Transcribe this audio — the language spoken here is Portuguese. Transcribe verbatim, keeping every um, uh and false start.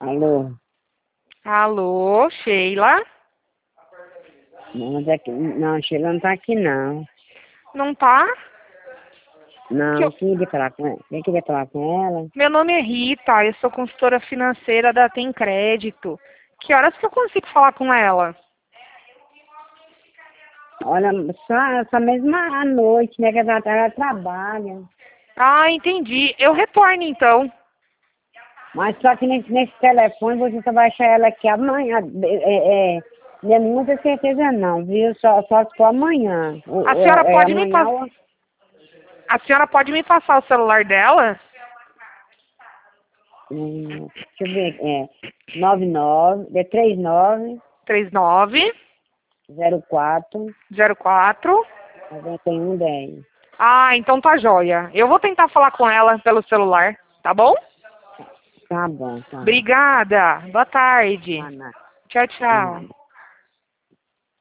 Alô? Alô, Sheila? Não, mas é que, não, Sheila não tá aqui, não. Não tá? Que Não, eu- quem queria falar com ela? Quem queria falar com ela? Meu nome é Rita, eu sou consultora financeira da Tem Crédito. Que horas que eu consigo falar com ela? Olha, só, só mesmo à noite, né, que ela, ela trabalha. Ah, entendi. Eu retorno então. Mas só que nesse, nesse telefone você só vai achar ela aqui amanhã. É, é, não é muita certeza não, viu? Só, só se for amanhã. O- A o- senhora É, é pode me amanhã passar. ou... A senhora pode me passar o celular dela? Hum, deixa eu ver, é nove nove, é trinta e nove, três nove zero quatro, zero quatro. noventa e um, dez. Ah, então tá joia. Eu vou tentar falar com ela pelo celular, tá bom? Tá bom, tá. Obrigada. Boa tarde. Tá, nada. Tchau, Nada. tchau.